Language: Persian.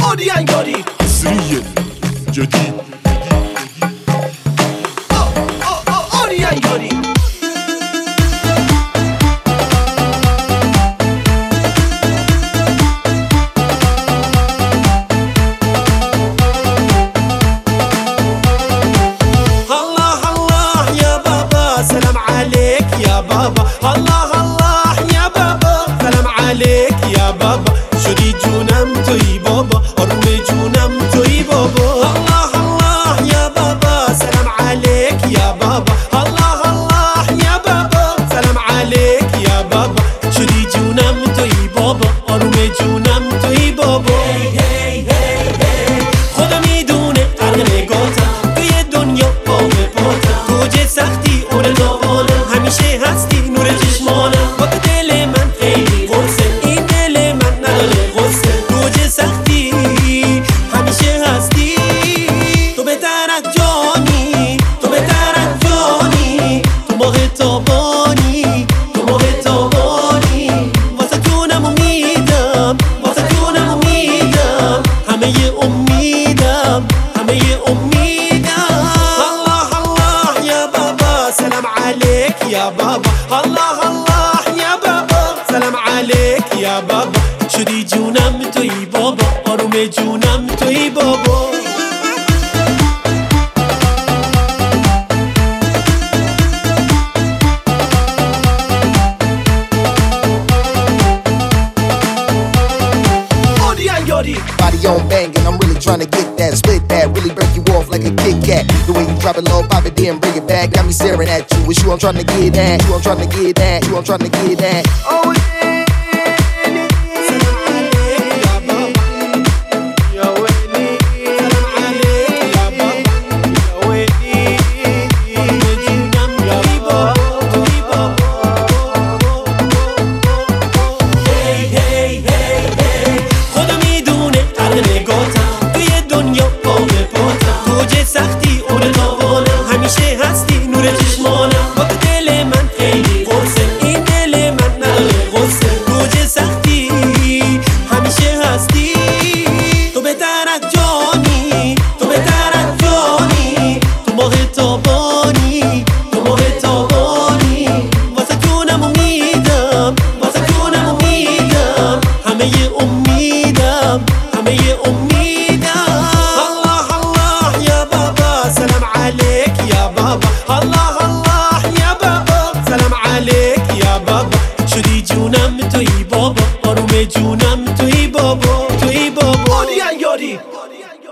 اورینگاری حصريا جديد اورینگاری الله الله يا بابا سلام عليك يا بابا الله الله يا بابا سلام عليك يا بابا شدی جونم توی بابا آروم جونم توی بابا الله الله يا بابا سلام عليك يا بابا الله الله يا بابا سلام عليك يا بابا شدی جونم توی بابا آروم جونم توی بابا خدا میدونه غرق نگاتم توی دنیا بابه پاتم توجه سختی اون داغانم همیشه هستی نور چشمانم با تو دل من خیلی غصه این دل من نداره غصه توجه سختی همیشه هستی تو بهتر از جانی تو بهتر از جانی تو ماه تابانی تو ماه تابانی واسه جونم امیدم واسه جونم امیدم همه امیدم همه امیدم الله الله يا بابا سلام عليك يا بابا الله الله يا بابا سلام عليك يا بابا شدی جونم توی بابا آروم جونم توی بابا اورینگاری Body on banging, I'm really trying to get that, split that, really break you off like a Kit Kat. The way you drop it low, pop it, then bring it back. Got me staring at you. It's you I'm trying to get at. You I'm trying to get at. You I'm trying to get at. Oh yeah. سختی اون داغانم همیشه هستی نور چشمانم با تو دل من خیلی قرصه این دل من نداره غصه توجه سختی همیشه هستی تو بهتر از جانی تو بهتر از جانی تو ماه تابانی تو ماه تابانی واسه جونم امیدم واسه جونم امیدم همه امیدم همه امیدم سلام عليك يا بابا الله الله يا بابا سلام عليك يا بابا شدی جونم توی بابا آروم جونم توی بابا توی بابا اورینگاری